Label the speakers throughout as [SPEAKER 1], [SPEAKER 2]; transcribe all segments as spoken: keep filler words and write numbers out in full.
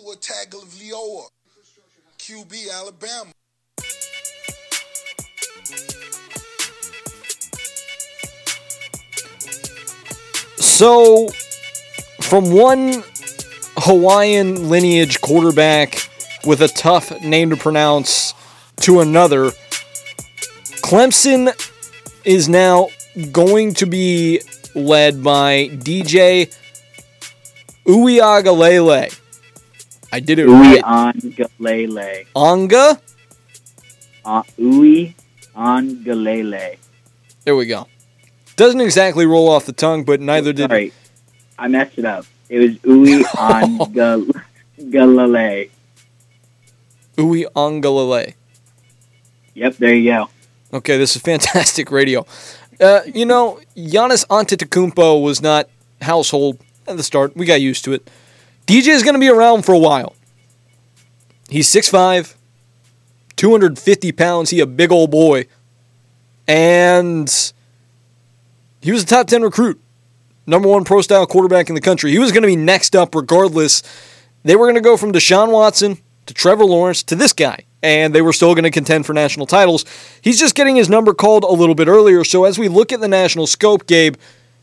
[SPEAKER 1] Tua Tagovailoa, Q B, Alabama.
[SPEAKER 2] So, from one Hawaiian lineage quarterback with a tough name to pronounce to another, Clemson is now going to be led by D J Uiagalelei. I did it right.
[SPEAKER 3] Uiagalelei.
[SPEAKER 2] Anga?
[SPEAKER 3] Uh, Uiagalelei.
[SPEAKER 2] There we go. Doesn't exactly roll off the tongue, but neither did...
[SPEAKER 3] Sorry, I messed it up. It was Uiagalelei.
[SPEAKER 2] Uiagalelei.
[SPEAKER 3] Yep, there you go.
[SPEAKER 2] Okay, this is fantastic radio. Uh, you know, Giannis Antetokounmpo was not household at the start. We got used to it. D J is going to be around for a while. He's six five, two hundred fifty pounds. He a big old boy. And he was a top ten recruit. Number one pro-style quarterback in the country. He was going to be next up regardless. They were going to go from Deshaun Watson to Trevor Lawrence to this guy. And they were still going to contend for national titles. He's just getting his number called a little bit earlier. So as we look at the national scope, Gabe,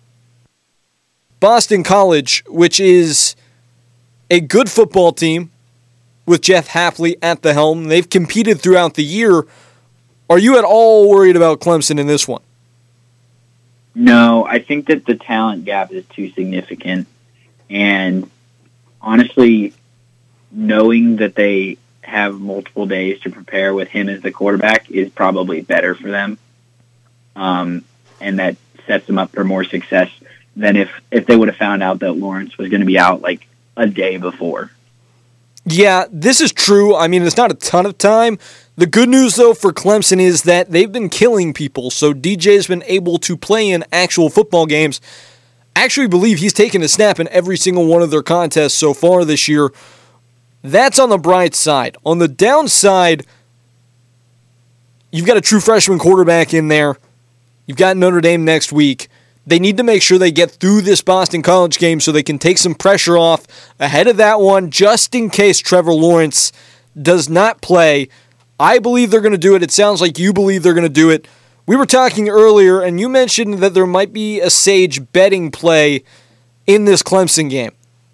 [SPEAKER 2] Boston College, which is a good football team with Jeff Hafley at the helm, they've competed throughout the year. Are you at all worried about Clemson in this one?
[SPEAKER 3] No, I think that the talent gap is too significant. And honestly, knowing that they have multiple days to prepare with him as the quarterback is probably better for them. Um, and that sets them up for more success than if, if they would have found out that Lawrence was going to be out like a day before.
[SPEAKER 2] Yeah, this is true. I mean, it's not a ton of time. The good news, though, for Clemson is that they've been killing people, so D J's been able to play in actual football games. I actually believe he's taken a snap in every single one of their contests so far this year. That's on the bright side. On the downside, you've got a true freshman quarterback in there. You've got Notre Dame next week. They need to make sure they get through this Boston College game so they can take some pressure off ahead of that one, just in case Trevor Lawrence does not play. I believe they're going to do it. It sounds like you believe they're going to do it. We were talking earlier, and you mentioned that there might be a sage betting play in this Clemson game.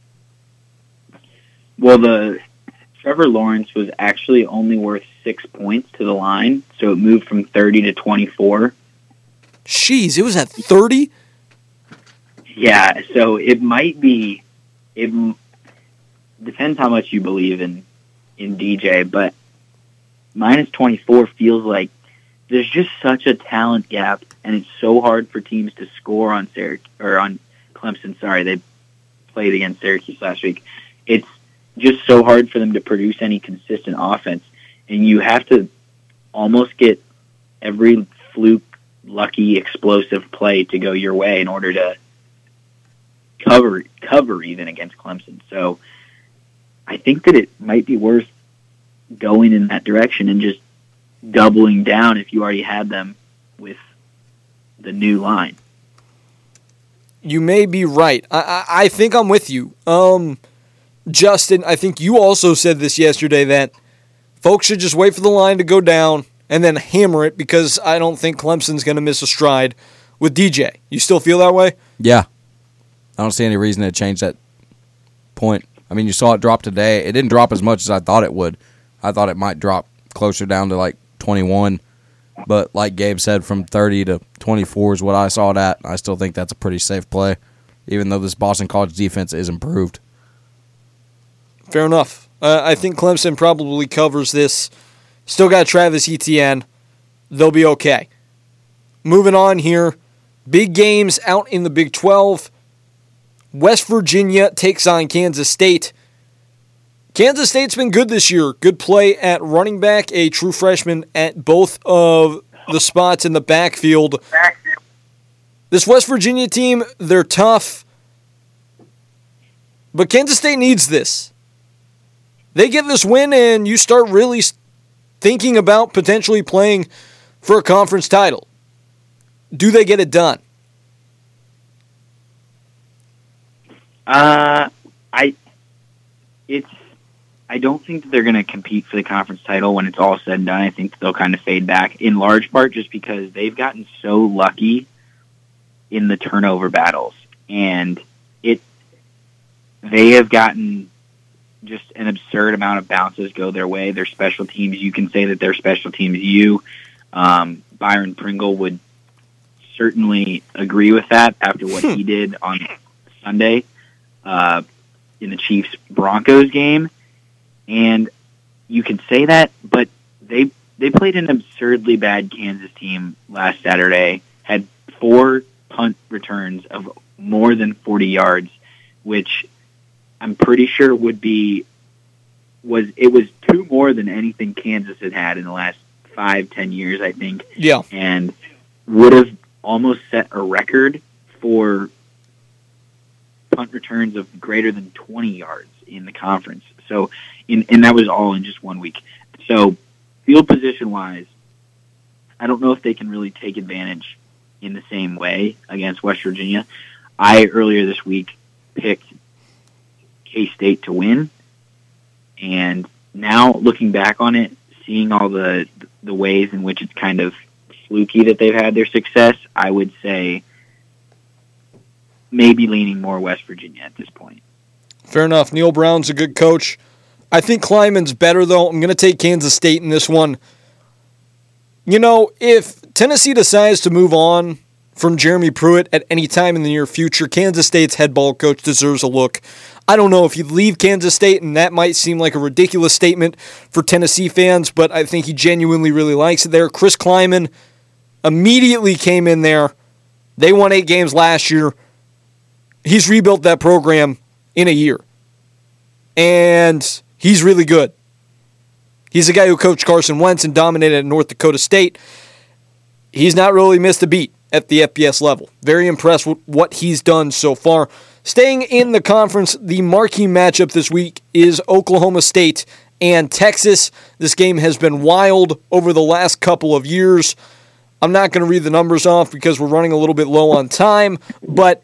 [SPEAKER 3] Well, the Trevor Lawrence was actually only worth six points to the line, so it moved from thirty to twenty-four.
[SPEAKER 2] Jeez, it was at thirty?
[SPEAKER 3] Yeah, so it might be, it depends how much you believe in, in D J, but minus twenty-four feels like there's just such a talent gap, and it's so hard for teams to score on Syrac- or on Clemson. Sorry, they played against Syracuse last week. It's just so hard for them to produce any consistent offense, and you have to almost get every fluke, lucky, explosive play to go your way in order to cover cover even against Clemson. So I think that it might be worth going in that direction and just doubling down if you already had them with the new line.
[SPEAKER 2] You may be right. I, I, I think I'm with you. Um, Justin, I think you also said this yesterday that folks should just wait for the line to go down and then hammer it because I don't think Clemson's going to miss a stride with D J. You still feel that way?
[SPEAKER 4] Yeah. I don't see any reason to change that point. I mean, you saw it drop today. It didn't drop as much as I thought it would. I thought it might drop closer down to like twenty-one. But like Gabe said, from thirty to twenty-four is what I saw it at. I still think that's a pretty safe play, even though this Boston College defense is improved.
[SPEAKER 2] Fair enough. Uh, I think Clemson probably covers this. Still got Travis Etienne. They'll be okay. Moving on here. Big games out in the Big twelve. West Virginia takes on Kansas State. Kansas State's been good this year. Good play at running back, a true freshman at both of the spots in the backfield. This West Virginia team, they're tough. But Kansas State needs this. They get this win and you start really thinking about potentially playing for a conference title. Do they get it done?
[SPEAKER 3] Uh, I, it's I don't think that they're going to compete for the conference title when it's all said and done. I think that they'll kind of fade back, in large part just because they've gotten so lucky in the turnover battles. And it they have gotten just an absurd amount of bounces go their way. Their special teams, you can say that they're special teams. You, um, Byron Pringle, would certainly agree with that after what he did on Sunday uh, in the Chiefs-Broncos game. And you can say that, but they they played an absurdly bad Kansas team last Saturday, had four punt returns of more than forty yards, which I'm pretty sure would be was it was two more than anything Kansas had had in the last five, ten years, I think.
[SPEAKER 2] Yeah.
[SPEAKER 3] And would have almost set a record for punt returns of greater than twenty yards in the conference. So, in, and that was all in just one week. So, field position-wise, I don't know if they can really take advantage in the same way against West Virginia. I, earlier this week, picked K-State to win, and now, looking back on it, seeing all the the ways in which it's kind of fluky that they've had their success, I would say maybe leaning more West Virginia at this point.
[SPEAKER 2] Fair enough. Neil Brown's a good coach. I think Kleiman's better, though. I'm going to take Kansas State in this one. You know, if Tennessee decides to move on from Jeremy Pruitt at any time in the near future, Kansas State's head ball coach deserves a look. I don't know if you leave Kansas State, and that might seem like a ridiculous statement for Tennessee fans, but I think he genuinely really likes it there. Chris Kleiman immediately came in there. They won eight games last year. He's rebuilt that program in a year. And he's really good. He's the guy who coached Carson Wentz and dominated at North Dakota State. He's not really missed a beat at the F B S level. Very impressed with what he's done so far. Staying in the conference, the marquee matchup this week is Oklahoma State and Texas. This game has been wild over the last couple of years. I'm not going to read the numbers off because we're running a little bit low on time, but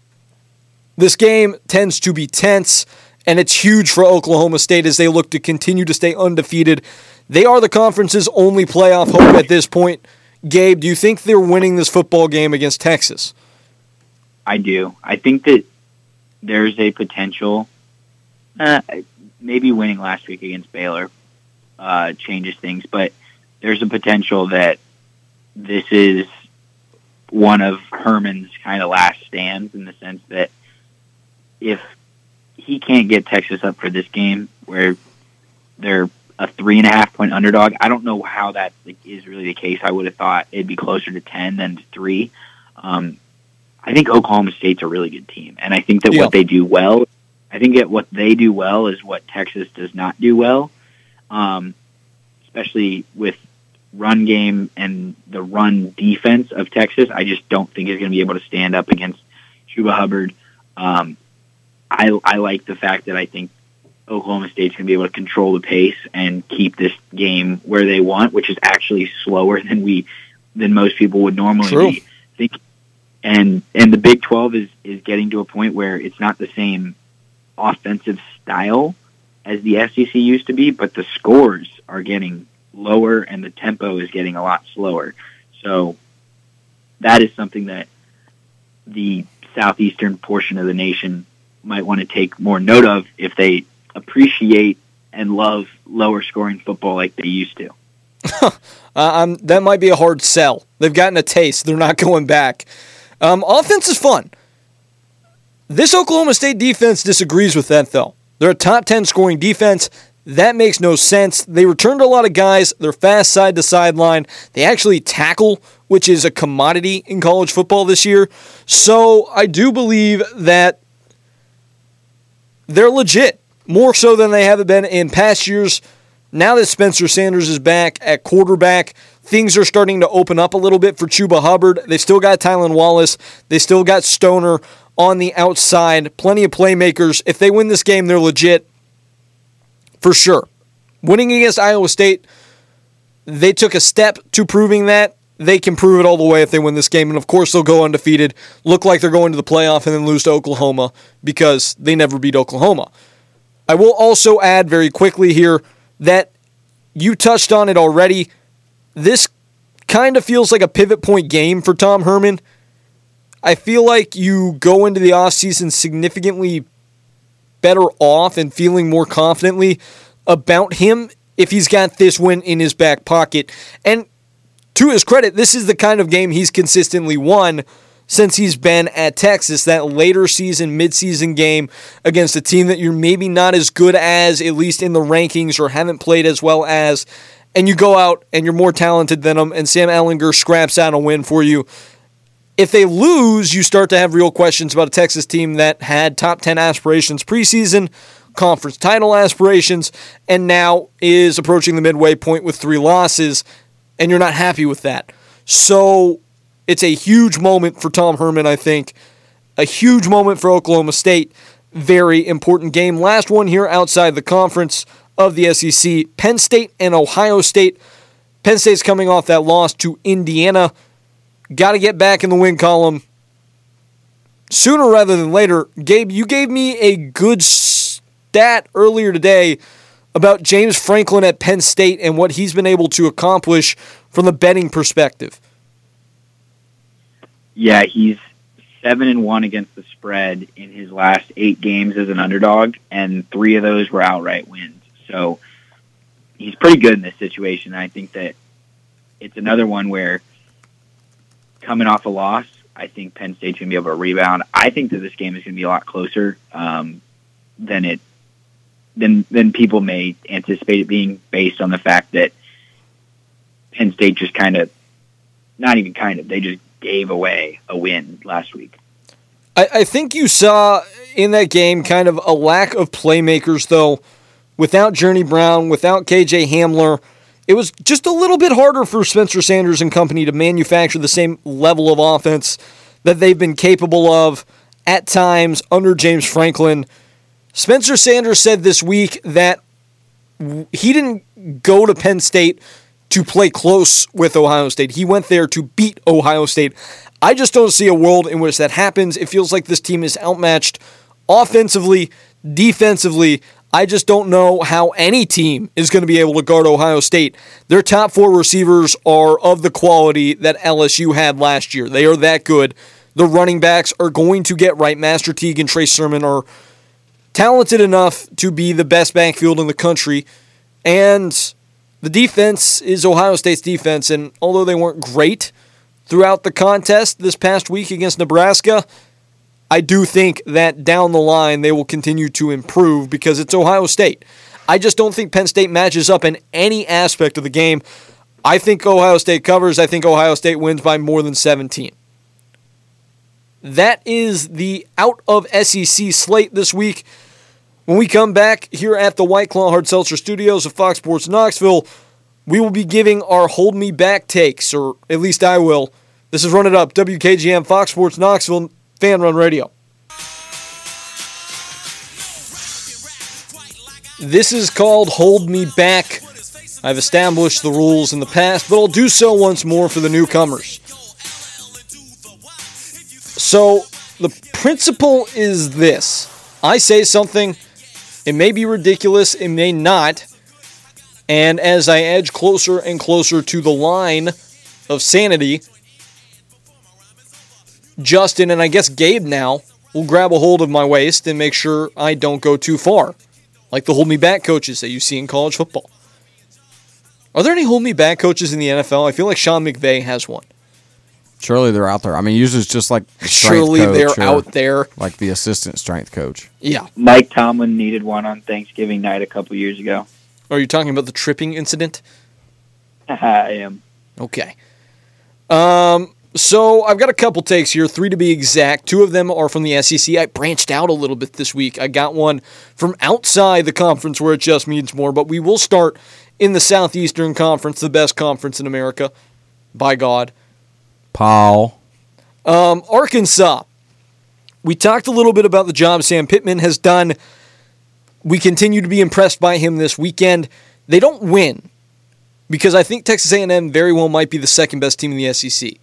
[SPEAKER 2] this game tends to be tense, and it's huge for Oklahoma State as they look to continue to stay undefeated. They are the conference's only playoff hope at this point. Gabe, do you think they're winning this football game against Texas?
[SPEAKER 3] I do. I think that there's a potential, uh, maybe winning last week against Baylor uh, changes things, but there's a potential that this is one of Herman's kind of last stands in the sense that if he can't get Texas up for this game where they're a three and a half point underdog, I don't know how that like, is really the case. I would have thought it'd be closer to ten than to three. Um, I think Oklahoma State's a really good team, and I think that
[SPEAKER 2] yeah.
[SPEAKER 3] what they do well, I think that what they do well is what Texas does not do well, um, especially with run game and the run defense of Texas. I just don't think is going to be able to stand up against Chuba Hubbard. Um, I, I like the fact that I think Oklahoma State's going to be able to control the pace and keep this game where they want, which is actually slower than we than most people would normally
[SPEAKER 2] True.
[SPEAKER 3] be thinking. And and the Big twelve is, is getting to a point where it's not the same offensive style as the S E C used to be, but the scores are getting lower and the tempo is getting a lot slower. So that is something that the southeastern portion of the nation might want to take more note of if they appreciate and love lower scoring football like they used to.
[SPEAKER 2] uh, um, that might be a hard sell. They've gotten a taste. They're not going back. Um, offense is fun. This Oklahoma State defense disagrees with that, though. They're a top ten scoring defense. That makes no sense. They returned a lot of guys. They're fast side to sideline. They actually tackle, which is a commodity in college football this year. So I do believe that they're legit, more so than they have been in past years. Now that Spencer Sanders is back at quarterback, things are starting to open up a little bit for Chuba Hubbard. They still got Tylan Wallace. They still got Stoner on the outside. Plenty of playmakers. If they win this game, they're legit for sure. Winning against Iowa State, they took a step to proving that. They can prove it all the way if they win this game. And, of course, they'll go undefeated, look like they're going to the playoff, and then lose to Oklahoma because they never beat Oklahoma. I will also add very quickly here that you touched on it already. This kind of feels like a pivot point game for Tom Herman. I feel like you go into the offseason significantly better off and feeling more confidently about him if he's got this win in his back pocket. And to his credit, this is the kind of game he's consistently won since he's been at Texas, that later season, midseason game against a team that you're maybe not as good as, at least in the rankings, or haven't played as well as, and you go out and you're more talented than them, and Sam Ehlinger scraps out a win for you. If they lose, you start to have real questions about a Texas team that had top ten aspirations preseason, conference title aspirations, and now is approaching the midway point with three losses, and you're not happy with that. So it's a huge moment for Tom Herman, I think. A huge moment for Oklahoma State. Very important game. Last one here outside the conference of the S E C. Penn State and Ohio State. Penn State's coming off that loss to Indiana. Got to get back in the win column sooner rather than later. Gabe, you gave me a good stat earlier today about James Franklin at Penn State and what he's been able to accomplish from the betting perspective.
[SPEAKER 3] Yeah, he's seven and one against the spread in his last eight games as an underdog, and three of those were outright wins. So he's pretty good in this situation. I think that it's another one where, coming off a loss, I think Penn State's going to be able to rebound. I think that this game is going to be a lot closer um, than it than than people may anticipate it being, based on the fact that Penn State just kind of, not even kind of, they just gave away a win last week.
[SPEAKER 2] I, I think you saw in that game kind of a lack of playmakers, though. Without Journey Brown, without K J Hamler, it was just a little bit harder for Spencer Sanders and company to manufacture the same level of offense that they've been capable of at times under James Franklin. Spencer Sanders said this week that he didn't go to Penn State to play close with Ohio State. He went there to beat Ohio State. I just don't see a world in which that happens. It feels like this team is outmatched offensively, defensively. I just don't know how any team is going to be able to guard Ohio State. Their top four receivers are of the quality that L S U had last year. They are that good. The running backs are going to get right. Master Teague and Trey Sermon are talented enough to be the best backfield in the country. And the defense is Ohio State's defense. And although they weren't great throughout the contest this past week against Nebraska, I do think that down the line they will continue to improve because it's Ohio State. I just don't think Penn State matches up in any aspect of the game. I think Ohio State covers. I think Ohio State wins by more than seventeen. That is the out of S E C slate this week. When we come back here at the White Claw Hard Seltzer Studios of Fox Sports Knoxville, we will be giving our Hold Me Back takes, or at least I will. This is Run It Up, W K G M, Fox Sports Knoxville, Fan Run Radio. This is called Hold Me Back. I've established the rules in the past, but I'll do so once more for the newcomers. So, the principle is this. I say something, it may be ridiculous, it may not, and as I edge closer and closer to the line of sanity, Justin, and I guess Gabe now, will grab a hold of my waist and make sure I don't go too far, like the hold me back coaches that you see in college football. Are there any hold me back coaches in the N F L? I feel like Sean McVay has one.
[SPEAKER 4] Surely they're out there. I mean, usually it's just like the
[SPEAKER 2] Surely they're out there.
[SPEAKER 4] Like the assistant strength coach.
[SPEAKER 2] Yeah.
[SPEAKER 3] Mike Tomlin needed one on Thanksgiving night a couple years ago.
[SPEAKER 2] Are you talking about the tripping incident?
[SPEAKER 3] I am.
[SPEAKER 2] Okay. Um, so I've got a couple takes here, three to be exact. Two of them are from the S E C. I branched out a little bit this week. I got one from outside the conference where it just means more, but we will start in the Southeastern Conference, the best conference in America, by God.
[SPEAKER 4] Paul.
[SPEAKER 2] Um, Arkansas. We talked a little bit about the job Sam Pittman has done. We continue to be impressed by him this weekend. They don't win because I think Texas A and M very well might be the second best team in the S E C.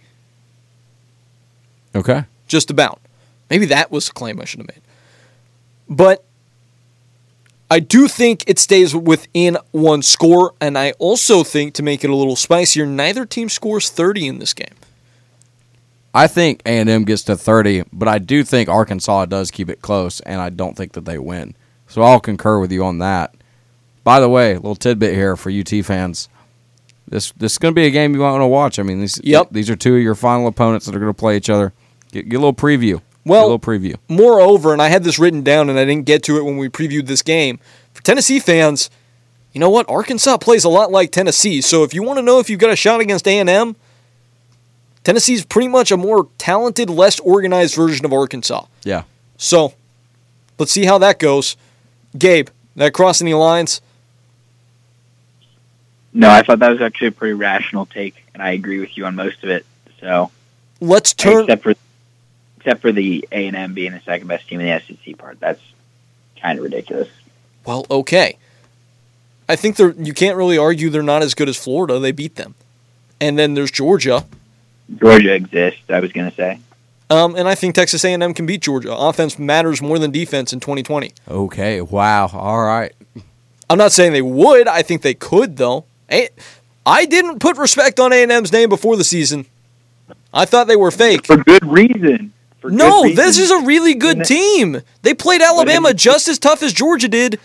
[SPEAKER 4] Okay.
[SPEAKER 2] Just about. Maybe that was a claim I should have made. But I do think it stays within one score, and I also think, to make it a little spicier, neither team scores thirty in this game.
[SPEAKER 4] I think A and M gets to thirty, but I do think Arkansas does keep it close, and I don't think that they win. So I'll concur with you on that. By the way, a little tidbit here for U T fans. This this is going to be a game you want to watch. I mean, these
[SPEAKER 2] Yep.
[SPEAKER 4] these are two of your final opponents that are going to play each other. Get, get a little preview.
[SPEAKER 2] Well,
[SPEAKER 4] get a little preview.
[SPEAKER 2] Moreover, and I had this written down and I didn't get to it when we previewed this game, for Tennessee fans, you know what? Arkansas plays a lot like Tennessee. So if you want to know if you've got a shot against A and M, Tennessee's pretty much a more talented, less organized version of Arkansas.
[SPEAKER 4] Yeah.
[SPEAKER 2] So let's see how that goes. Gabe, that cross any lines?
[SPEAKER 3] No, I thought that was actually a pretty rational take, and I agree with you on most of it. So
[SPEAKER 2] Let's turn.
[SPEAKER 3] except for except for the A and M being the second best team in the S E C part, that's kind of ridiculous.
[SPEAKER 2] Well, okay. I think they're. You can't really argue they're not as good as Florida. They beat them. And then there's Georgia.
[SPEAKER 3] Georgia exists, I was going to say.
[SPEAKER 2] Um, and I think Texas A and M can beat Georgia. Offense matters more than defense in twenty twenty.
[SPEAKER 4] Okay. Wow. All right.
[SPEAKER 2] I'm not saying they would. I think they could, though. A- I didn't put respect on A and M's name before the season. I thought they were fake.
[SPEAKER 3] For good reason. For
[SPEAKER 2] No,
[SPEAKER 3] good
[SPEAKER 2] this is
[SPEAKER 3] reason.
[SPEAKER 2] a really good team. They played Alabama just as tough as Georgia did.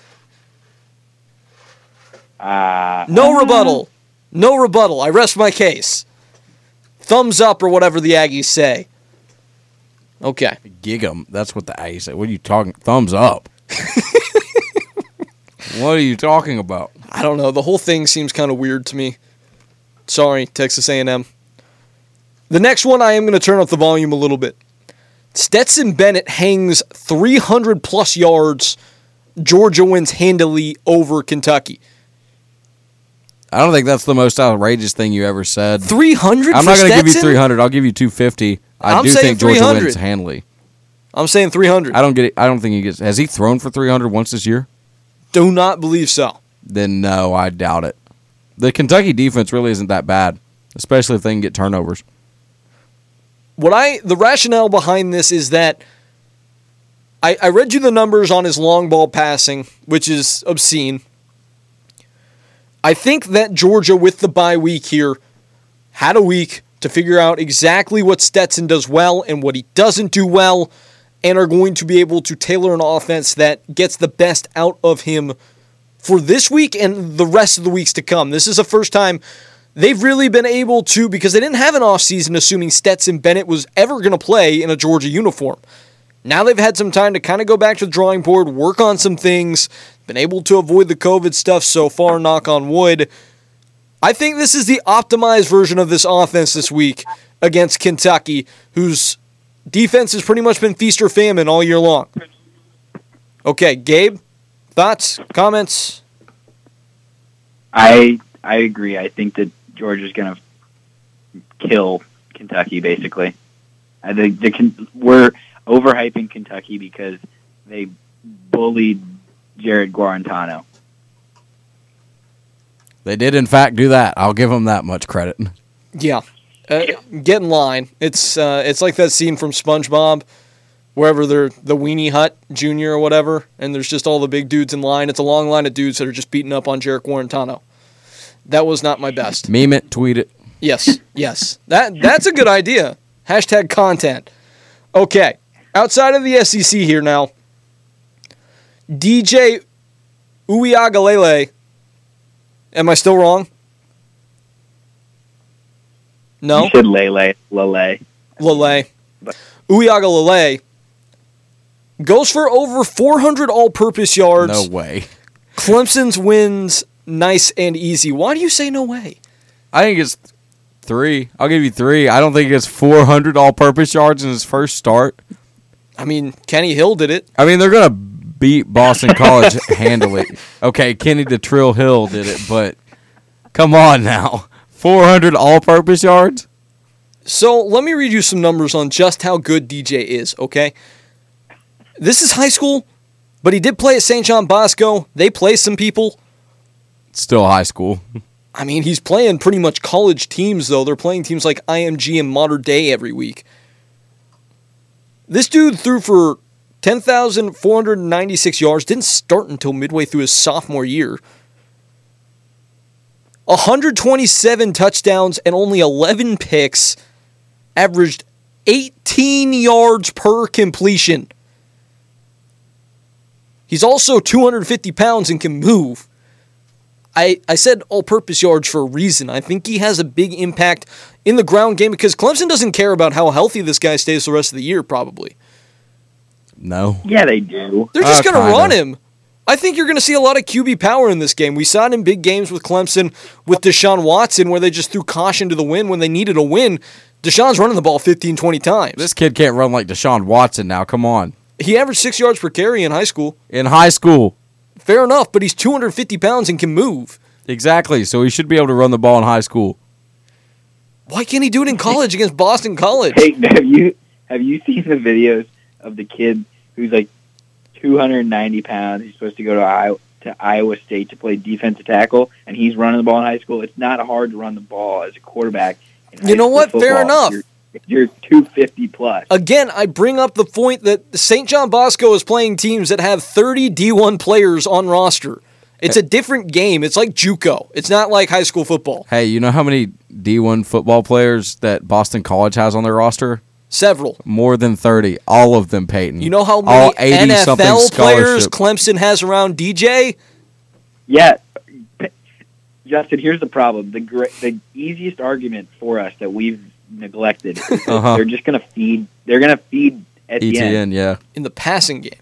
[SPEAKER 3] Uh,
[SPEAKER 2] No rebuttal. No rebuttal. I rest my case. Thumbs up or whatever the Aggies say. Okay.
[SPEAKER 4] Gig 'em. That's what the Aggies say. What are you talking? Thumbs up. What are you talking about?
[SPEAKER 2] I don't know. The whole thing seems kind of weird to me. Sorry, Texas A and M. The next one, I am going to turn up the volume a little bit. Stetson Bennett hangs three hundred plus yards. Georgia wins handily over Kentucky.
[SPEAKER 4] I don't think that's the most outrageous thing you ever said.
[SPEAKER 2] three hundred
[SPEAKER 4] I'm
[SPEAKER 2] for
[SPEAKER 4] not going to give you
[SPEAKER 2] Stetson?
[SPEAKER 4] three hundred. I'll give you two fifty. I
[SPEAKER 2] I'm
[SPEAKER 4] do
[SPEAKER 2] saying
[SPEAKER 4] think Georgia
[SPEAKER 2] three hundred.
[SPEAKER 4] wins handily.
[SPEAKER 2] I'm saying three hundred.
[SPEAKER 4] I don't get it. I don't think he gets. Has he thrown for three hundred once this year?
[SPEAKER 2] Do not believe so.
[SPEAKER 4] Then no, I doubt it. The Kentucky defense really isn't that bad, especially if they can get turnovers.
[SPEAKER 2] What I the rationale behind this is that I, I read you the numbers on his long ball passing, which is obscene. I think that Georgia, with the bye week here, had a week to figure out exactly what Stetson does well and what he doesn't do well, and are going to be able to tailor an offense that gets the best out of him for this week and the rest of the weeks to come. This is the first time they've really been able to, because they didn't have an offseason assuming Stetson Bennett was ever going to play in a Georgia uniform. Now they've had some time to kind of go back to the drawing board, work on some things, been able to avoid the COVID stuff so far, knock on wood. I think this is the optimized version of this offense this week against Kentucky, whose defense has pretty much been feast or famine all year long. Okay, Gabe, thoughts, comments?
[SPEAKER 3] I I agree. I think that Georgia's going to kill Kentucky, basically. I think the, we're overhyping Kentucky because they bullied Jared Guarantano.
[SPEAKER 4] They did, in fact, do that. I'll give them that much credit.
[SPEAKER 2] Yeah. Uh, get in line. It's uh, it's like that scene from SpongeBob, wherever they're the Weenie Hut Junior or whatever, and there's just all the big dudes in line. It's a long line of dudes that are just beating up on Jarek Guarantano. That was not my best.
[SPEAKER 4] Meme it, tweet it.
[SPEAKER 2] Yes, yes. That that's a good idea. Hashtag content. Okay. Outside of the S E C here now, D J Uiagalelei. Am I still wrong? No?
[SPEAKER 3] You said Lele, Lele.
[SPEAKER 2] Lele. Uiagalelei goes for over four hundred all-purpose yards.
[SPEAKER 4] No way.
[SPEAKER 2] Clemson's wins nice and easy. Why do you say no way?
[SPEAKER 4] I think it's three. I'll give you three. I don't think it's four hundred all-purpose yards in his first start.
[SPEAKER 2] I mean, Kenny Hill did it.
[SPEAKER 4] I mean, they're going to beat Boston College handily. Okay, Kenny the Trill Hill did it, but come on now. four hundred all-purpose yards?
[SPEAKER 2] So let me read you some numbers on just how good D J is, okay? This is high school, but he did play at Saint John Bosco. They play some people.
[SPEAKER 4] Still high school.
[SPEAKER 2] I mean, he's playing pretty much college teams, though. They're playing teams like I M G and Mater Dei every week. This dude threw for ten thousand four hundred ninety-six yards, didn't start until midway through his sophomore year. one hundred twenty-seven touchdowns and only eleven picks, averaged eighteen yards per completion. He's also two hundred fifty pounds and can move. I, I said all-purpose yards for a reason. I think he has a big impact in the ground game because Clemson doesn't care about how healthy this guy stays the rest of the year, probably.
[SPEAKER 4] No.
[SPEAKER 3] Yeah, they do.
[SPEAKER 2] They're just
[SPEAKER 4] Uh,
[SPEAKER 2] going to
[SPEAKER 4] kinda.
[SPEAKER 2] run him. I think you're going to see a lot of Q B power in this game. We saw it in big games with Clemson, with Deshaun Watson, where they just threw caution to the wind when they needed a win. Deshaun's running the ball fifteen, twenty times.
[SPEAKER 4] This kid can't run like Deshaun Watson now. Come on.
[SPEAKER 2] He averaged six yards per carry in high school.
[SPEAKER 4] In high school.
[SPEAKER 2] Fair enough, but he's two hundred fifty pounds and can move.
[SPEAKER 4] Exactly. So he should be able to run the ball in high school.
[SPEAKER 2] Why can't he do it in college against Boston College?
[SPEAKER 3] Hey, have you have you seen the videos of the kid who's like two hundred ninety pounds? He's supposed to go to Iowa, to Iowa State to play defensive tackle, and he's running the ball in high school. It's not hard to run the ball as a quarterback. in
[SPEAKER 2] You know
[SPEAKER 3] high
[SPEAKER 2] what?
[SPEAKER 3] school
[SPEAKER 2] Fair
[SPEAKER 3] football.
[SPEAKER 2] enough.
[SPEAKER 3] You're, you're two fifty plus.
[SPEAKER 2] Again, I bring up the point that Saint John Bosco is playing teams that have thirty D one players on roster. It's a different game. It's like JUCO. It's not like high school football.
[SPEAKER 4] Hey, you know how many D one football players that Boston College has on their roster?
[SPEAKER 2] Several.
[SPEAKER 4] More than thirty. All of them, Peyton.
[SPEAKER 2] You know how
[SPEAKER 4] All
[SPEAKER 2] many N F L
[SPEAKER 4] eighty-something
[SPEAKER 2] players
[SPEAKER 4] scholarship.
[SPEAKER 2] Clemson has around D J?
[SPEAKER 3] Yeah, Justin. Here's the problem: the gr- the easiest argument for us that we've neglected is that
[SPEAKER 4] Uh-huh.
[SPEAKER 3] they're just going to feed. They're going to feed at
[SPEAKER 4] E
[SPEAKER 3] the
[SPEAKER 4] T N,
[SPEAKER 3] end.
[SPEAKER 4] yeah.
[SPEAKER 2] In the passing game.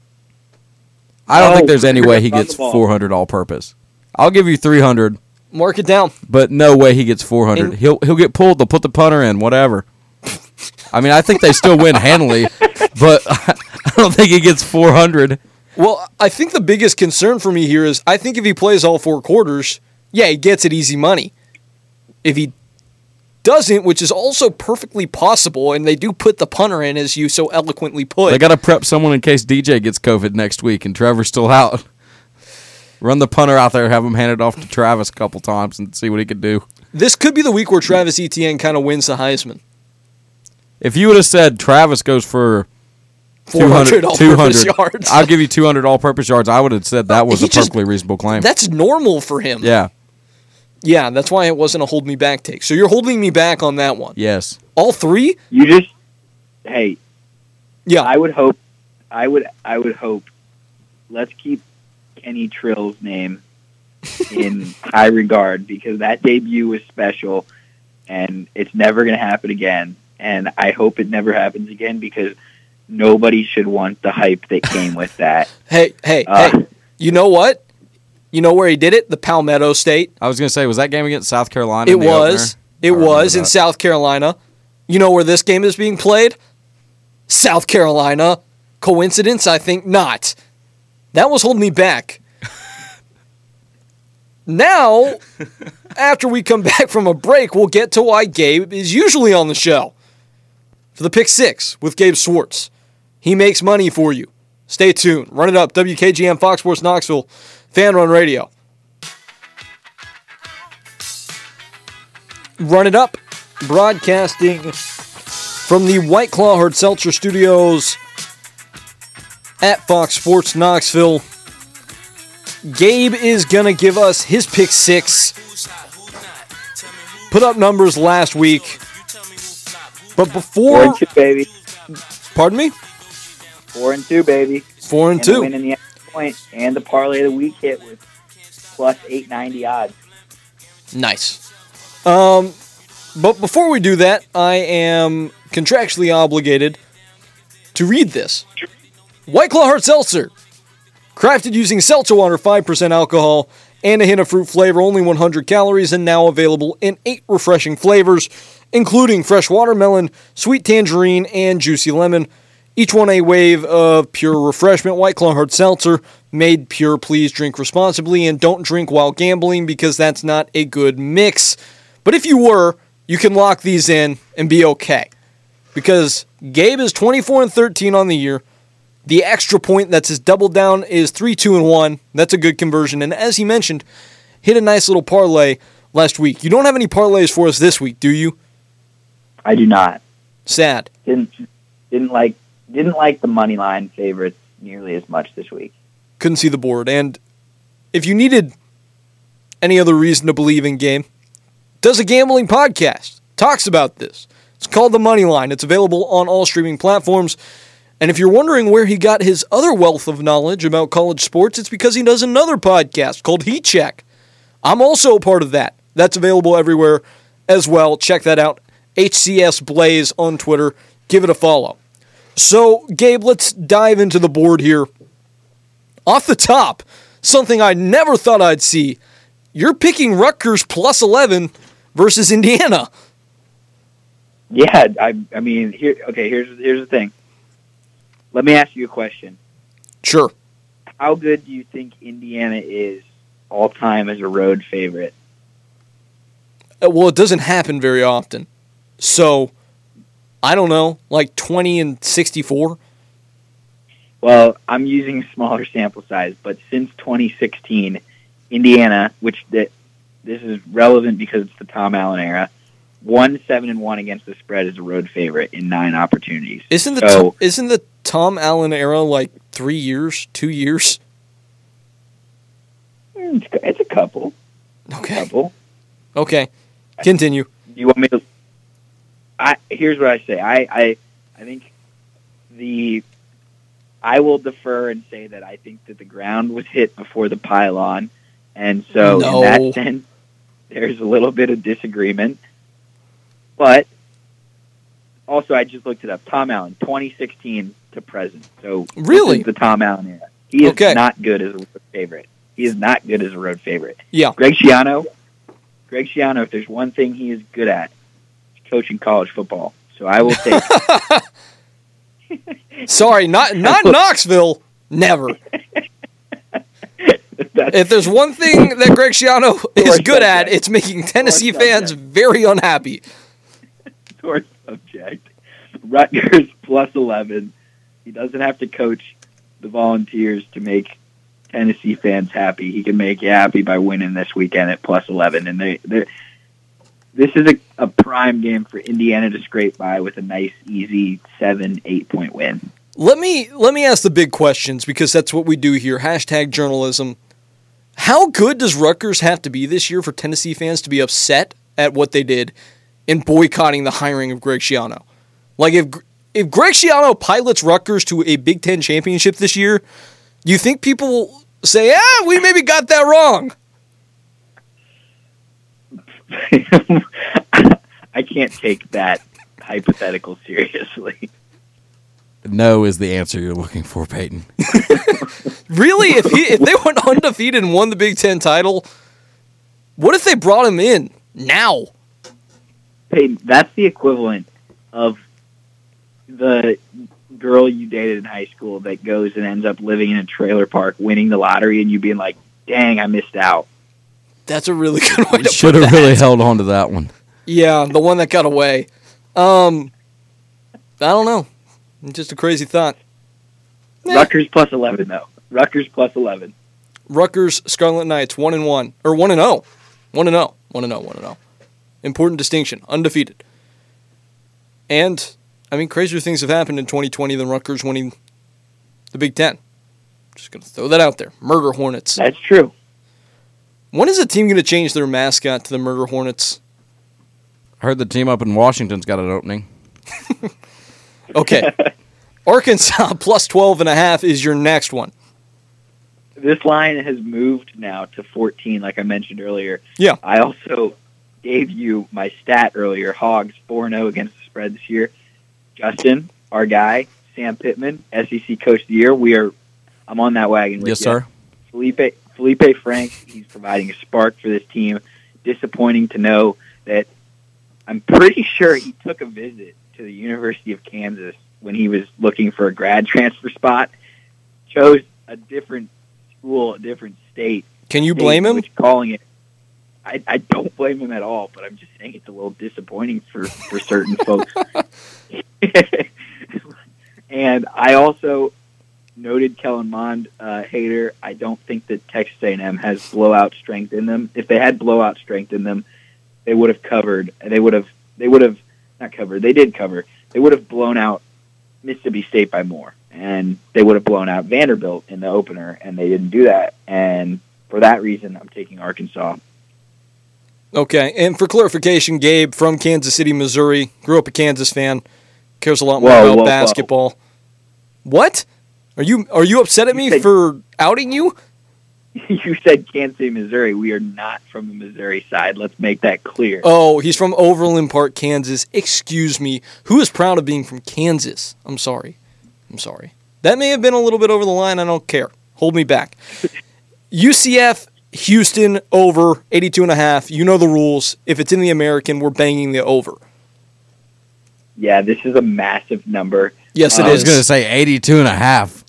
[SPEAKER 4] I don't
[SPEAKER 3] Oh,
[SPEAKER 4] think there's any way he
[SPEAKER 3] run
[SPEAKER 4] gets
[SPEAKER 3] the ball.
[SPEAKER 4] four hundred all-purpose. I'll give you three hundred,
[SPEAKER 2] Mark it down.
[SPEAKER 4] but no way he gets four hundred.
[SPEAKER 2] In-
[SPEAKER 4] he'll he'll get pulled. They'll put the punter in, whatever. I mean, I think they still win handily, but I don't think he gets four hundred.
[SPEAKER 2] Well, I think the biggest concern for me here is I think if he plays all four quarters, yeah, he gets it easy money. If he doesn't, which is also perfectly possible, and they do put the punter in, as you so eloquently put.
[SPEAKER 4] They got to prep someone in case D J gets COVID next week and Trevor's still out. Run the punter out there, have him hand it off to Travis a couple times and see what he can do.
[SPEAKER 2] This could be the week where Travis Etienne kind of wins the Heisman.
[SPEAKER 4] If you would have said Travis goes for
[SPEAKER 2] four hundred all-purpose
[SPEAKER 4] two hundred
[SPEAKER 2] yards.
[SPEAKER 4] I'll give you two hundred all-purpose yards, I would have said that was
[SPEAKER 2] He
[SPEAKER 4] a
[SPEAKER 2] just-
[SPEAKER 4] perfectly reasonable claim.
[SPEAKER 2] That's normal for him.
[SPEAKER 4] Yeah,
[SPEAKER 2] Yeah, that's why it wasn't a hold me back take. So you're holding me back on that one.
[SPEAKER 4] yes.
[SPEAKER 2] All three?
[SPEAKER 3] You just, hey,
[SPEAKER 2] Yeah.
[SPEAKER 3] I would hope, I would, I would hope. Let's keep Kenny Trill's name in high regard because that debut was special, and it's never going to happen again. And I hope it never happens again because nobody should want the hype that came with that.
[SPEAKER 2] Hey, hey,
[SPEAKER 3] Uh,
[SPEAKER 2] hey. You know what? You know where he did it? The Palmetto State.
[SPEAKER 4] I was going to say, was that game against South Carolina?
[SPEAKER 2] It
[SPEAKER 4] in the
[SPEAKER 2] was.
[SPEAKER 4] opener?
[SPEAKER 2] It
[SPEAKER 4] I remember
[SPEAKER 2] was in
[SPEAKER 4] that.
[SPEAKER 2] South Carolina. You know where this game is being played? South Carolina. Coincidence? I think not. That was holding me back. Now, after we come back from a break, we'll get to why Gabe is usually on the show. For the Pick Six with Gabe Swartz. He makes money for you. Stay tuned. Run it up. W K G M Fox Sports Knoxville. Fan Run Radio. Run it up. Broadcasting from the White Claw Hard Seltzer Studios at Fox Sports Knoxville. Gabe is going to give us his pick six. Put up numbers last week. But
[SPEAKER 3] Four
[SPEAKER 2] before,
[SPEAKER 3] and two, baby.
[SPEAKER 2] pardon me?
[SPEAKER 3] Four and two, baby.
[SPEAKER 2] Four and
[SPEAKER 3] And the
[SPEAKER 2] two.
[SPEAKER 3] win in the extra point and the parlay of the week hit with plus eight ninety odds.
[SPEAKER 2] Nice. Um, but before we do that, I am contractually obligated to read this. White Claw Hard Seltzer. Crafted using seltzer water, five percent alcohol, and a hint of fruit flavor, only one hundred calories, and now available in eight refreshing flavors, including fresh watermelon, sweet tangerine, and juicy lemon. Each one a wave of pure refreshment. White Claw Hard Seltzer, made pure. Please drink responsibly and don't drink while gambling because that's not a good mix. But if you were, you can lock these in and be okay. Because Gabe is twenty-four and thirteen on the year. The extra point, that's his double down, is three two and one. That's a good conversion. And as he mentioned, hit a nice little parlay last week. You don't have any parlays for us this week, do you?
[SPEAKER 3] I do not.
[SPEAKER 2] Sad.
[SPEAKER 3] Didn't didn't like didn't like the money line favorites nearly as much this week.
[SPEAKER 2] Couldn't see the board. And if you needed any other reason to believe in game, does a gambling podcast, talks about this. It's called The Money Line. It's available on all streaming platforms. And if you're wondering where he got his other wealth of knowledge about college sports, it's because he does another podcast called Heat Check. I'm also a part of that. That's available everywhere as well. Check that out. H C S Blaze on Twitter. Give it a follow. So, Gabe, let's dive into the board here. Off the top, something I never thought I'd see. You're picking Rutgers plus eleven versus Indiana.
[SPEAKER 3] Yeah, I I mean, here. Okay, here's here's the thing. Let me ask you a question.
[SPEAKER 2] Sure.
[SPEAKER 3] How good do you think Indiana is all time as a road favorite?
[SPEAKER 2] Uh, Well, it doesn't happen very often. So, I don't know, like twenty and sixty-four?
[SPEAKER 3] Well, I'm using smaller sample size, but since twenty sixteen, Indiana, which th- this is relevant because it's the Tom Allen era, won seven and one against the spread as a road favorite in nine opportunities.
[SPEAKER 2] Isn't the
[SPEAKER 3] so,
[SPEAKER 2] t- isn't the Tom Allen era like three years, two years?
[SPEAKER 3] it's, it's a couple.
[SPEAKER 2] Okay.
[SPEAKER 3] Couple.
[SPEAKER 2] Okay. Continue.
[SPEAKER 3] Do you want me to? I here's what I say. I I, I think the I will defer and say that I think that the ground was hit before the pylon, and so
[SPEAKER 2] No.
[SPEAKER 3] in that sense, there's a little bit of disagreement. But also, I just looked it up. Tom Allen, twenty sixteen to present. So
[SPEAKER 2] Really?
[SPEAKER 3] this is the Tom Allen era. He is
[SPEAKER 2] Okay.
[SPEAKER 3] not good as a road favorite. He is not good as a road favorite.
[SPEAKER 2] Yeah.
[SPEAKER 3] Greg Schiano, Greg Schiano, if there's one thing he is good at, it's coaching college football. So I will take.
[SPEAKER 2] Sorry, not not Knoxville. Never.
[SPEAKER 3] That's
[SPEAKER 2] If there's one thing that Greg Schiano is
[SPEAKER 3] Sore
[SPEAKER 2] good at,
[SPEAKER 3] subject.
[SPEAKER 2] it's making Tennessee
[SPEAKER 3] Sore
[SPEAKER 2] fans
[SPEAKER 3] subject.
[SPEAKER 2] very unhappy.
[SPEAKER 3] sore subject. Rutgers plus eleven. He doesn't have to coach the Volunteers to make Tennessee fans happy. He can make you happy by winning this weekend at plus eleven. And they, they this is a, a prime game for Indiana to scrape by with a nice, easy seven, eight point win.
[SPEAKER 2] Let me let me ask the big questions because that's what we do here. Hashtag journalism. How good does Rutgers have to be this year for Tennessee fans to be upset at what they did in boycotting the hiring of Greg Schiano? Like if if Greg Schiano pilots Rutgers to a Big Ten championship this year, do you think people will say, "Ah, we maybe got that wrong"?
[SPEAKER 3] I can't take that hypothetical seriously.
[SPEAKER 4] No is the answer you're looking for, Peyton.
[SPEAKER 2] Really, if he if they went undefeated and won the Big Ten title, what if they brought him in now?
[SPEAKER 3] Peyton, that's the equivalent of the girl you dated in high school that goes and ends up living in a trailer park, winning the lottery, and you being like, "Dang, I missed out."
[SPEAKER 2] That's a really good way to put
[SPEAKER 4] Should have
[SPEAKER 2] that.
[SPEAKER 4] really held on to that one.
[SPEAKER 2] Yeah, the one that got away. Um, I don't know. Just a crazy thought. Eh.
[SPEAKER 3] Rutgers plus eleven, though. Rutgers plus eleven.
[SPEAKER 2] Rutgers Scarlet Knights one and one or one and zero, one and zero, one and zero, one and zero. Important distinction, undefeated. And I mean, crazier things have happened in twenty twenty than Rutgers winning the Big Ten. Just gonna throw that out there. Murder Hornets.
[SPEAKER 3] That's true.
[SPEAKER 2] When is a team gonna change their mascot to the Murder Hornets?
[SPEAKER 4] I heard the team up in Washington's got an opening.
[SPEAKER 2] Okay. Arkansas plus twelve and a half is your next one.
[SPEAKER 3] This line has moved now to fourteen, like I mentioned earlier.
[SPEAKER 2] Yeah.
[SPEAKER 3] I also gave you my stat earlier. Hogs four and oh against the spread this year. Justin, our guy, Sam Pittman, S E C Coach of the Year. We are. I'm on that wagon with
[SPEAKER 4] Yes,
[SPEAKER 3] you.
[SPEAKER 4] sir.
[SPEAKER 3] Felipe Felipe Frank, he's providing a spark for this team. Disappointing to know that I'm pretty sure he took a visit to the University of Kansas when he was looking for a grad transfer spot. Chose a different school, a different state.
[SPEAKER 2] Can you
[SPEAKER 3] state
[SPEAKER 2] blame
[SPEAKER 3] in
[SPEAKER 2] him?
[SPEAKER 3] which calling it. I, I don't blame him at all, but I'm just saying it's a little disappointing for, for certain folks. And I also noted Kellen Mond uh, hater. I don't think that Texas A and M has blowout strength in them. If they had blowout strength in them, they would have covered. They would have. They would have not covered. They did cover. They would have blown out Mississippi State by more. And they would have blown out Vanderbilt in the opener, and they didn't do that. And for that reason, I'm taking Arkansas.
[SPEAKER 2] Okay, and for clarification, Gabe from Kansas City, Missouri, grew up a Kansas fan, cares a lot more
[SPEAKER 3] Whoa,
[SPEAKER 2] about
[SPEAKER 3] whoa,
[SPEAKER 2] basketball.
[SPEAKER 3] whoa.
[SPEAKER 2] What? Are you are you upset at me
[SPEAKER 3] You said-
[SPEAKER 2] for outing you?
[SPEAKER 3] You said Kansas City, Missouri. We are not from the Missouri side. Let's make that clear.
[SPEAKER 2] Oh, he's from Overland Park, Kansas. Excuse me. Who is proud of being from Kansas? I'm sorry. I'm sorry. That may have been a little bit over the line. I don't care. Hold me back. U C F, Houston, over, eighty-two and a half. You know the rules. If it's in the American, we're banging the over.
[SPEAKER 3] Yeah, this is a massive number.
[SPEAKER 2] Yes, it
[SPEAKER 3] Um,
[SPEAKER 4] I
[SPEAKER 2] is.
[SPEAKER 4] was going to say eighty-two and a half.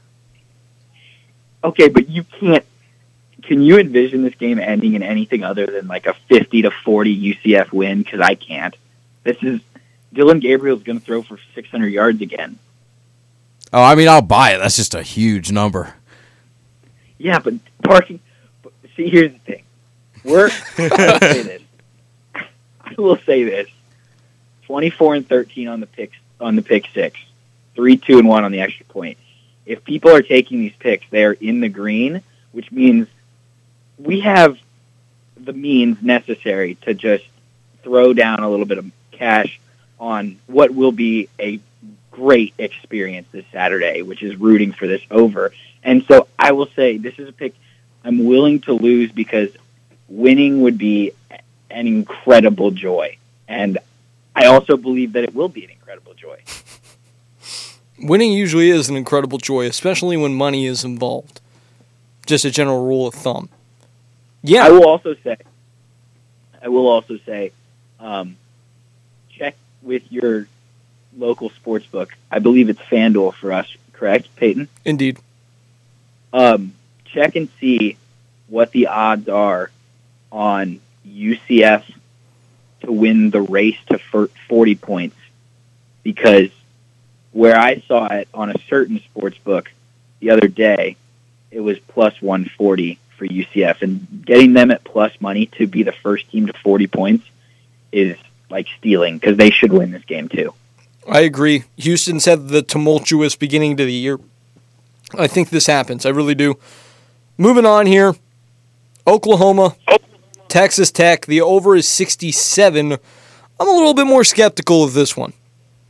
[SPEAKER 3] Okay, but you can't. Can you envision this game ending in anything other than like a fifty to forty U C F win? Because I can't. This is Dylan Gabriel's going to throw for six hundred yards again.
[SPEAKER 4] Oh, I mean, I'll buy it. That's just a huge number.
[SPEAKER 3] Yeah, but parking. But see, here's the thing. We're. I'll say this. I will say this. Twenty-four and thirteen on the pick on the pick six, three, two, and one on the extra point. If people are taking these picks, they are in the green, which means we have the means necessary to just throw down a little bit of cash on what will be a great experience this Saturday, which is rooting for this over. And so I will say this is a pick I'm willing to lose because winning would be an incredible joy. And I also believe that it will be an incredible joy.
[SPEAKER 2] Winning usually is an incredible joy, especially when money is involved. Just a general rule of thumb. Yeah.
[SPEAKER 3] I will also say, I will also say, um, check with your local sports book. I believe it's FanDuel for us, correct, Peyton?
[SPEAKER 2] Indeed.
[SPEAKER 3] Um, check and see what the odds are on U C F to win the race to forty points, because where I saw it on a certain sports book the other day, it was plus one forty for U C F, and getting them at plus money to be the first team to forty points is like stealing, because they should win this game too.
[SPEAKER 2] I agree. Houston's had the tumultuous beginning to the year. I think this happens. I really do. Moving on here. Oklahoma, Texas Tech. The over is sixty-seven. I'm a little bit more skeptical of this one.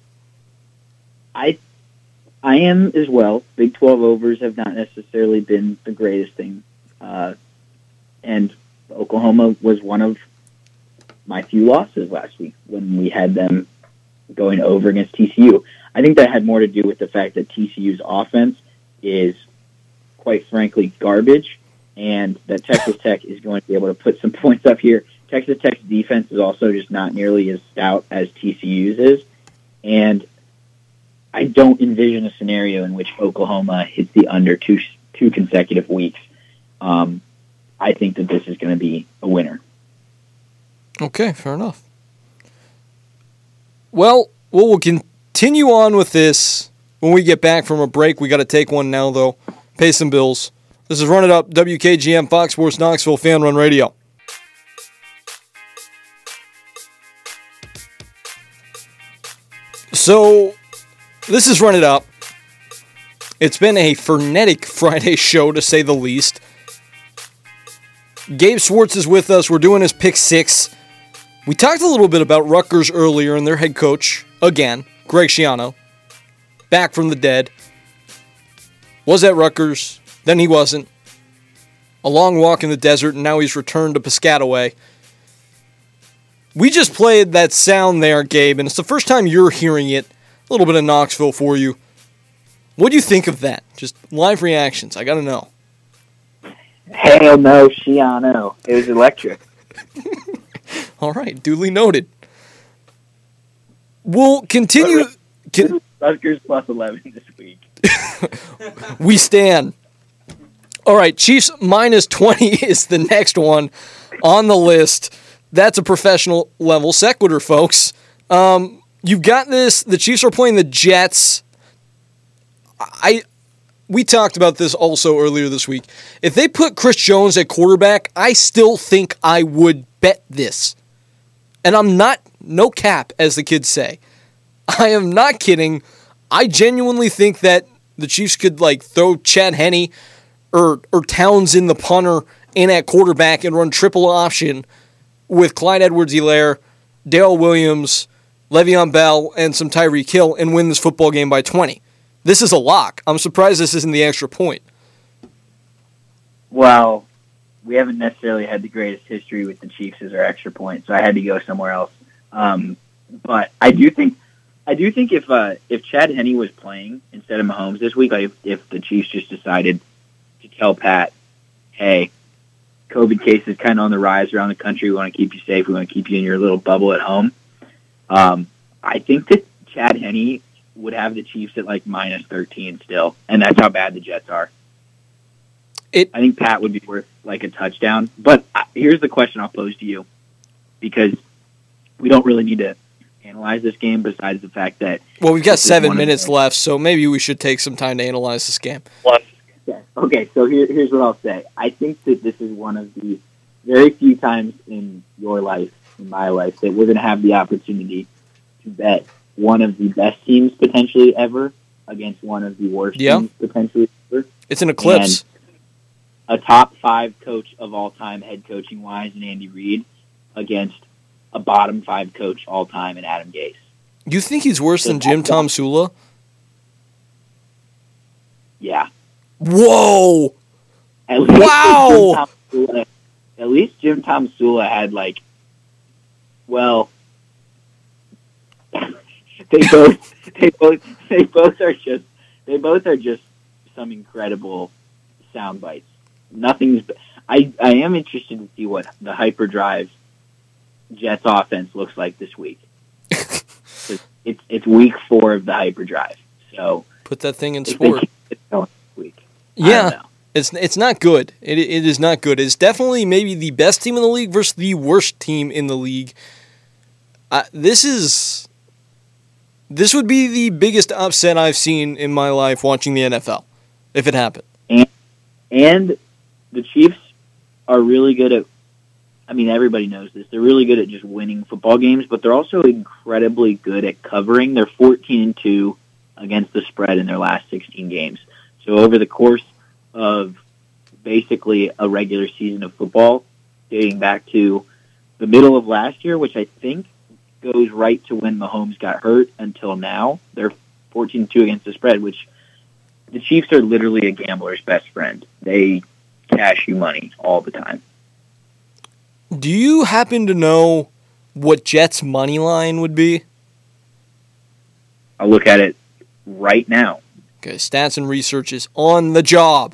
[SPEAKER 3] I I am as well. Big twelve overs have not necessarily been the greatest thing. Uh, and Oklahoma was one of my few losses last week when we had them going over against T C U. I think that had more to do with the fact that T C U's offense is, quite frankly, garbage, and that Texas Tech is going to be able to put some points up here. Texas Tech's defense is also just not nearly as stout as T C U's is, and I don't envision a scenario in which Oklahoma hits the under two two consecutive weeks. Um, I think that this is going to be a winner.
[SPEAKER 2] Okay, fair enough. Well, well, we'll continue on with this when we get back from a break. We got to take one now, though. Pay some bills. This is Run It Up, W K G M, Fox Sports Knoxville, Fan Run Radio. So, this is Run It Up. It's been a frenetic Friday show, to say the least. Gabe Swartz is with us. We're doing his pick six. We talked a little bit about Rutgers earlier and their head coach, again, Greg Schiano, back from the dead. Was at Rutgers, then he wasn't. A long walk in the desert, and now he's returned to Piscataway. We just played that sound there, Gabe, and it's the first time you're hearing it. A little bit of Knoxville for you. What do you think of that? Just live reactions. I got to know.
[SPEAKER 3] Hell no, Schiano. It was electric.
[SPEAKER 2] All right, duly noted. We'll continue. Can,
[SPEAKER 3] Rutgers plus eleven this week.
[SPEAKER 2] we stand. All right, Chiefs minus twenty is the next one on the list. That's a professional level sequitur, folks. Um, you've got this. The Chiefs are playing the Jets. I we talked about this also earlier this week. If they put Chris Jones at quarterback, I still think I would bet this. And I'm not, no cap, as the kids say. I am not kidding. I genuinely think that the Chiefs could like throw Chad Henne or or Townsend the punter in at quarterback and run triple option with Clyde Edwards-Helaire, Darrell Williams, Le'Veon Bell, and some Tyreek Hill and win this football game by twenty. This is a lock. I'm surprised this isn't the extra point.
[SPEAKER 3] Well, we haven't necessarily had the greatest history with the Chiefs as our extra point, so I had to go somewhere else. Um, but I do think, I do think if uh, if Chad Henne was playing instead of Mahomes this week, like if, if the Chiefs just decided to tell Pat, "Hey, COVID cases kind of on the rise around the country. We want to keep you safe. We want to keep you in your little bubble at home." Um, I think that Chad Henne would have the Chiefs at like minus thirteen still, and that's how bad the Jets are.
[SPEAKER 2] It,
[SPEAKER 3] I think Pat would be worth like a touchdown. But uh, here's the question I'll pose to you, because we don't really need to analyze this game besides the fact that...
[SPEAKER 2] Well, we've got
[SPEAKER 3] this is
[SPEAKER 2] seven
[SPEAKER 3] one of
[SPEAKER 2] minutes
[SPEAKER 3] the-
[SPEAKER 2] left, so maybe we should take some time to analyze this game.
[SPEAKER 3] Okay, okay, so here, here's what I'll say. I think that this is one of the very few times in your life, in my life, that we're going to have the opportunity to bet one of the best teams potentially ever against one of the worst
[SPEAKER 2] Yeah.
[SPEAKER 3] teams potentially ever.
[SPEAKER 2] It's an eclipse.
[SPEAKER 3] A top five coach of all time, head coaching wise, in Andy Reid against a bottom five coach all time in Adam Gase.
[SPEAKER 2] You think he's worse than Jim Tom Sula?
[SPEAKER 3] Yeah.
[SPEAKER 2] Whoa!
[SPEAKER 3] At least
[SPEAKER 2] Wow!
[SPEAKER 3] Jim Tom Sula, at least Jim Tom Sula had like, well, they both, they both, they both are just, they both are just some incredible sound bites. Nothing's. I I am interested to see what the hyperdrive Jets offense looks like this week. it's, it's it's week four of the hyperdrive, so
[SPEAKER 2] Put that thing in
[SPEAKER 3] if they
[SPEAKER 2] sport.
[SPEAKER 3] keep it going this week. I
[SPEAKER 2] Yeah.
[SPEAKER 3] don't know.
[SPEAKER 2] It's it's not good. It it is not good. It's definitely maybe the best team in the league versus the worst team in the league. Uh, this is this would be the biggest upset I've seen in my life watching the N F L, if it happened.
[SPEAKER 3] And and the Chiefs are really good at. I mean, everybody knows this. They're really good at just winning football games, but they're also incredibly good at covering. They're fourteen and two against the spread in their last sixteen games. So over the course of basically a regular season of football, dating back to the middle of last year, which I think goes right to when Mahomes got hurt until now, they're fourteen two against the spread, which the Chiefs are literally a gambler's best friend. They cash you money all the time.
[SPEAKER 2] Do you happen to know what Jets' money line would be?
[SPEAKER 3] I'll look at it right now.
[SPEAKER 2] Okay, stats and research is on the job.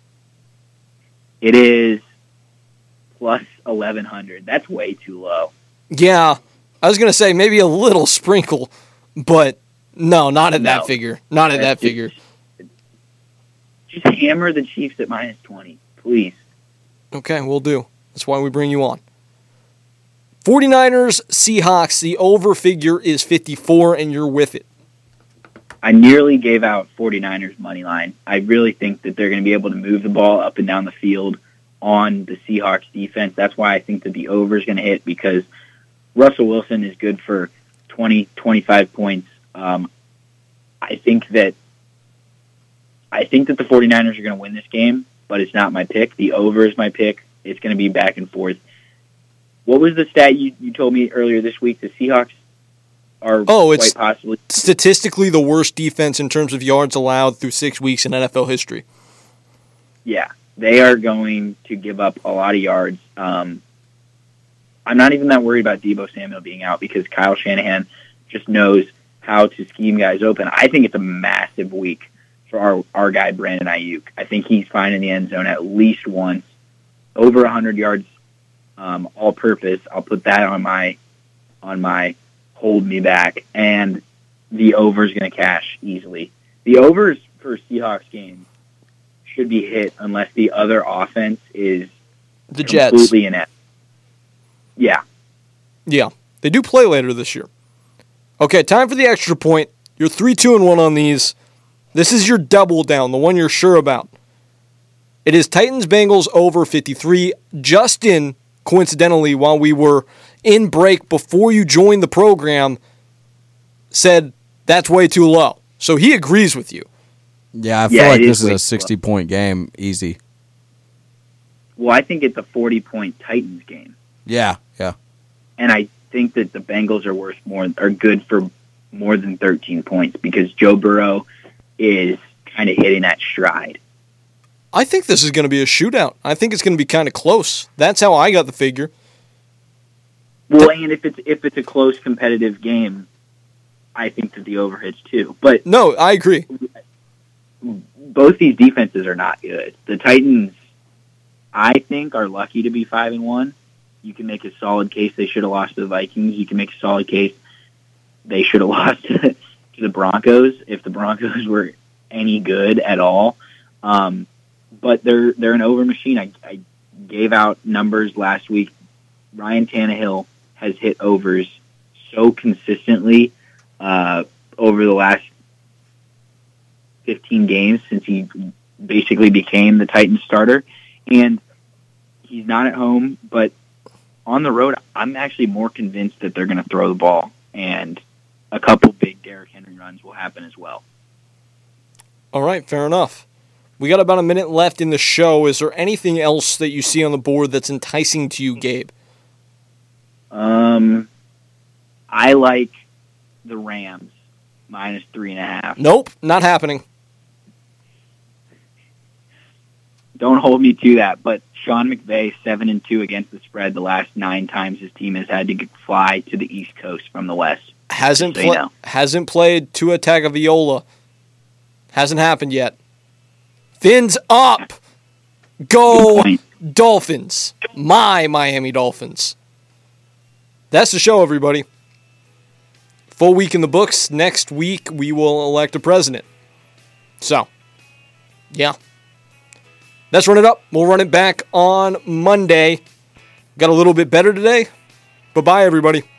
[SPEAKER 3] It is plus eleven hundred. That's way too low.
[SPEAKER 2] Yeah, I was going to say maybe a little sprinkle, but no, not at that
[SPEAKER 3] No.
[SPEAKER 2] figure. Not at that
[SPEAKER 3] That's just-
[SPEAKER 2] figure.
[SPEAKER 3] Just hammer the Chiefs at minus twenty, please.
[SPEAKER 2] Okay, we'll do. That's why we bring you on. 49ers, Seahawks, the over figure is fifty-four, and you're with it.
[SPEAKER 3] I nearly gave out 49ers money line. I really think that they're going to be able to move the ball up and down the field on the Seahawks defense. That's why I think that the over is going to hit, because Russell Wilson is good for twenty, twenty-five points. Um, I think that I think that the 49ers are going to win this game, but it's not my pick. The over is my pick. It's going to be back and forth. What was the stat you, you told me earlier this week? The Seahawks are
[SPEAKER 2] Oh,
[SPEAKER 3] quite
[SPEAKER 2] it's
[SPEAKER 3] possibly
[SPEAKER 2] statistically the worst defense in terms of yards allowed through six weeks in N F L history.
[SPEAKER 3] Yeah, they are going to give up a lot of yards. Um, I'm not even that worried about Deebo Samuel being out, because Kyle Shanahan just knows how to scheme guys open. I think it's a massive week for our, our guy, Brandon Ayuk. I think he's finding the end zone at least once, over one hundred yards um, all-purpose. I'll put that on my on my hold me back, and the over is going to cash easily. The overs for Seahawks games should be hit unless the other offense is
[SPEAKER 2] The Jets.
[SPEAKER 3] completely inept. Yeah.
[SPEAKER 2] Yeah, they do play later this year. Okay, time for the extra point. You're three, two, and one on these. This is your double down, the one you're sure about. It is Titans-Bengals over fifty-three. Justin, coincidentally, while we were in break before you joined the program, said that's way too low. So he agrees with you.
[SPEAKER 4] Yeah, I feel
[SPEAKER 3] Yeah,
[SPEAKER 4] like
[SPEAKER 3] it
[SPEAKER 4] this
[SPEAKER 3] is
[SPEAKER 4] is
[SPEAKER 3] way
[SPEAKER 4] a
[SPEAKER 3] too
[SPEAKER 4] sixty-point game, easy.
[SPEAKER 3] Well, I think it's a forty-point Titans game,
[SPEAKER 4] Yeah, yeah.
[SPEAKER 3] and I think that the Bengals are worth more, are good for more than thirteen points because Joe Burrow is kind of hitting that stride.
[SPEAKER 2] I think this is going to be a shootout. I think it's going to be kind of close. That's how I got the figure.
[SPEAKER 3] Well, and if it's if it's a close competitive game, I think that the over hits too. But
[SPEAKER 2] No, I agree.
[SPEAKER 3] both these defenses are not good. The Titans, I think, are lucky to be five and one. You can make a solid case they should have lost to the Vikings. You can make a solid case they should have lost to, to the Broncos if the Broncos were any good at all. Um, but they're they're an over machine. I, I gave out numbers last week. Ryan Tannehill has hit overs so consistently uh, over the last fifteen games since he basically became the Titans starter. And he's not at home, but on the road, I'm actually more convinced that they're going to throw the ball, and a couple big Derrick Henry runs will happen as well.
[SPEAKER 2] All right, fair enough. We got about a minute left in the show. Is there anything else that you see on the board that's enticing to you, Gabe?
[SPEAKER 3] Um, I like the Rams minus three and a half.
[SPEAKER 2] Nope, not happening.
[SPEAKER 3] Don't hold me to that, but Sean McVay seven and two against the spread the last nine times his team has had to get- fly to the East Coast from the West.
[SPEAKER 2] Hasn't
[SPEAKER 3] Just so you
[SPEAKER 2] pla-
[SPEAKER 3] know.
[SPEAKER 2] hasn't played Tua Tagovailoa. Hasn't happened yet. Fins up. Go
[SPEAKER 3] Good point.
[SPEAKER 2] Dolphins. My Miami Dolphins. That's the show, everybody. Full week in the books. Next week, we will elect a president. So, yeah. Let's run it up. We'll run it back on Monday. Got a little bit better today. Bye-bye, everybody.